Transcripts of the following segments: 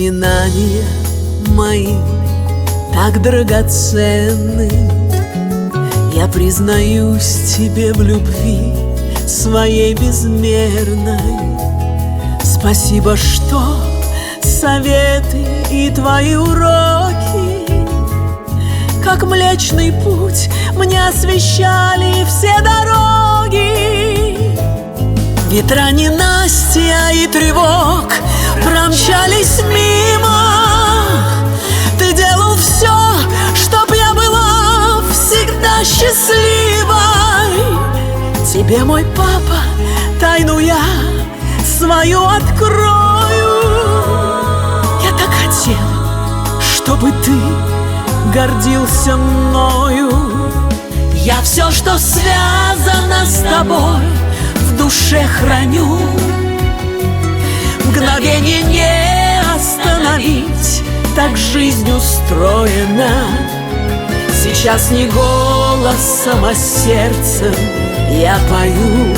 Воспоминания мои так драгоценны. Я признаюсь тебе в любви своей безмерной. Спасибо, что советы и твои уроки, как Млечный Путь, мне освещали все дороги. Ветра ненастья и тревог промчались мимо. Ты делал все, чтоб я была всегда счастливой. Тебе, мой папа, тайну я свою открою. Я так хотела, чтобы ты гордился мною. Я все, что связано с тобой, в душе храню. Мгновение не остановить, так жизнь устроена. Сейчас не голосом, а сердцем я пою.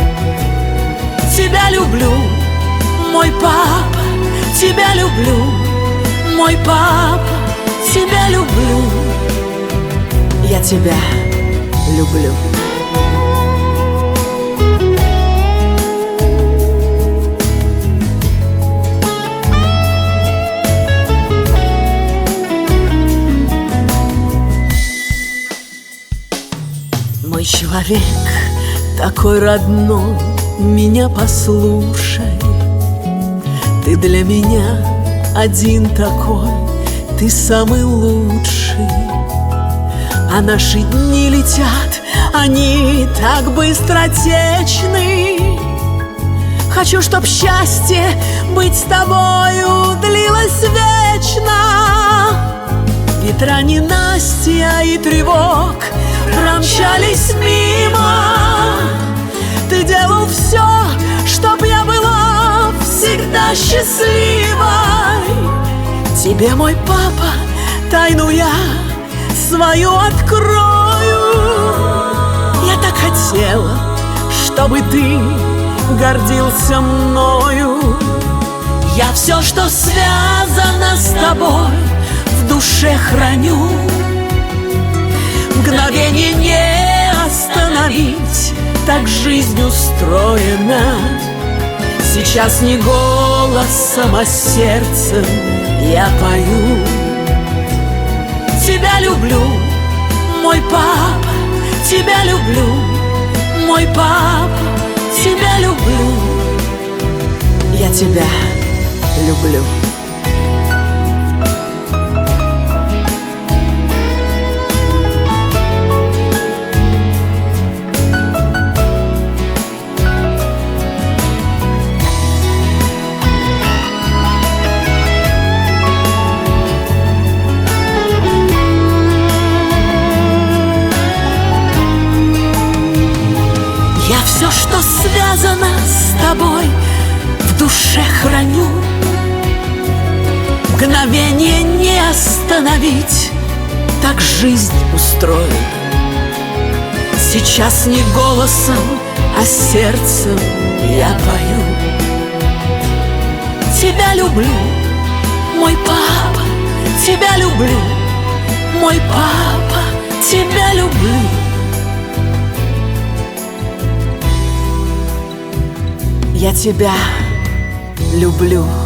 Тебя люблю, мой папа, тебя люблю, мой папа, тебя люблю. Я тебя люблю. Мой человек такой родной, меня послушай. Ты для меня один такой, ты самый лучший. А наши дни летят, они так быстротечны. Хочу, чтоб счастье быть с тобою длилось вечно. Ветра ненастья и тревог промчались мимо. Ты делал все, чтоб я была всегда счастливой. Тебе, мой папа, тайну я свою открою. Я так хотела, чтобы ты гордился мною. Я все, что связано с тобой, в душе храню. Мгновение не остановить, так жизнь устроена. Сейчас не голосом, а сердцем я пою. Тебя люблю, мой папа, тебя люблю, мой папа, тебя люблю. Я тебя люблю. Я все, что связано с тобой, в душе храню. Мгновение не остановить, так жизнь устроена. Сейчас не голосом, а сердцем я пою. Тебя люблю, мой папа, тебя люблю, мой папа, тебя люблю. Я тебя люблю.